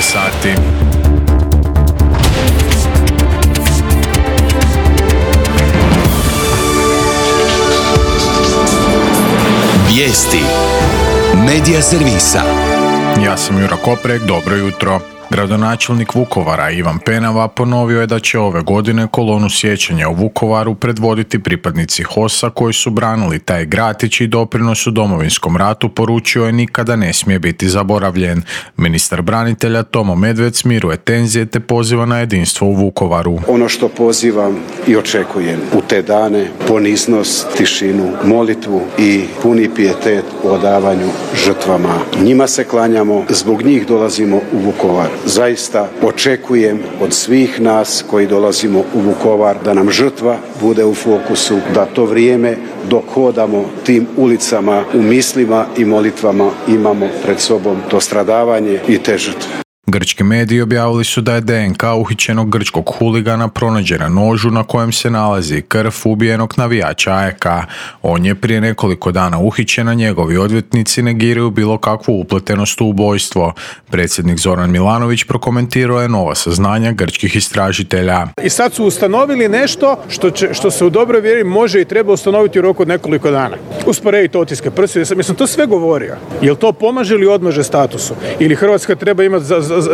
sati. Vijesti Medija servisa. Ja sam Jura Koprek, dobro jutro. Gradonačelnik Vukovara Ivan Penava ponovio je da će ove godine kolonu sjećanja u Vukovaru predvoditi pripadnici HOS-a koji su branili taj grad i čiji doprinos u Domovinskom ratu, poručio je, nikada ne smije biti zaboravljen. Ministar branitelja Tomo Medved smiruje tenzije te poziva na jedinstvo u Vukovaru. Ono što pozivam i očekujem u te dane, poniznost, tišinu, molitvu i puni pijetet u odavanju žrtvama. Njima se klanjamo, zbog njih dolazimo u Vukovar. Zaista očekujem od svih nas koji dolazimo u Vukovar da nam žrtva bude u fokusu, da to vrijeme dok hodamo tim ulicama u mislima i molitvama imamo pred sobom to stradavanje i te žrtve. Grčki mediji objavili su da je DNK uhićenog grčkog huligana pronađen na nožu na kojem se nalazi krv ubijenog navijača AEK. On je prije nekoliko dana uhićen, a njegovi odvjetnici negiraju bilo kakvu upletenost u ubojstvo. Predsjednik Zoran Milanović prokomentirao je nova saznanja grčkih istražitelja. I sad su ustanovili nešto što se u dobroj vjeri može i treba ustanoviti u roku od nekoliko dana. Usporediti otiske prstiju. Ja sam to sve govorio. Jel to pomaže ili odmaže statusu? Ili Hrvatska treba imati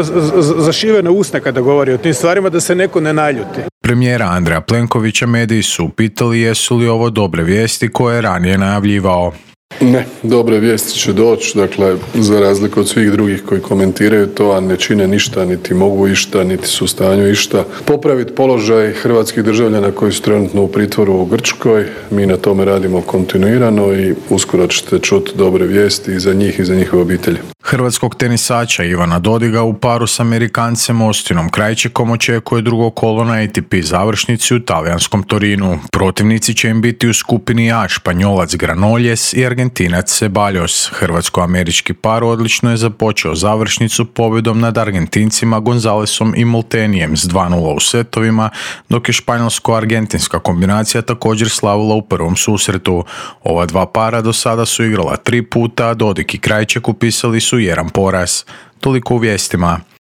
zašivene usne kada govori o tim stvarima da se neko ne naljuti. Premijera Andreja Plenkovića mediji su upitali jesu li ovo dobre vijesti koje je ranije najavljivao. Ne, dobre vijesti će doći, dakle, za razliku od svih drugih koji komentiraju to, a ne čine ništa, niti mogu išta, niti su u stanju išta popraviti položaj hrvatskih državljana koji su trenutno u pritvoru u Grčkoj. Mi na tome radimo kontinuirano i uskoro ćete čuti dobre vijesti i za njih i za njihove obitelji. Hrvatskog tenisača Ivana Dodiga u paru s Amerikancem Austinom Krajčikom očekuje drugo kolo na ATP završnici u talijanskom Torinu. Protivnici će im biti u skupini A Španjolac Granoljes i Argentinac Ceballos. Hrvatsko-američki par odlično je započeo završnicu pobjedom nad Argentincima Gonzalesom i Moltenijem s 2:0 u setovima, dok je španjolsko-argentinska kombinacija također slavila u prvom susretu. Ova dva para do sada su igrala 3 puta, a Dodig i Krajček upisali su jedan poraz. Toliko u vijestima.